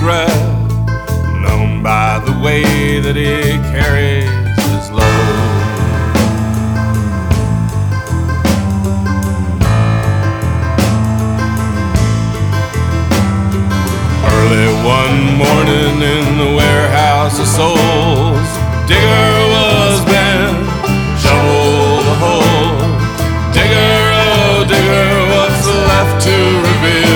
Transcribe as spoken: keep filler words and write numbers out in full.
regret, known by the way that he carries his load. Early one morning in the warehouse, I sold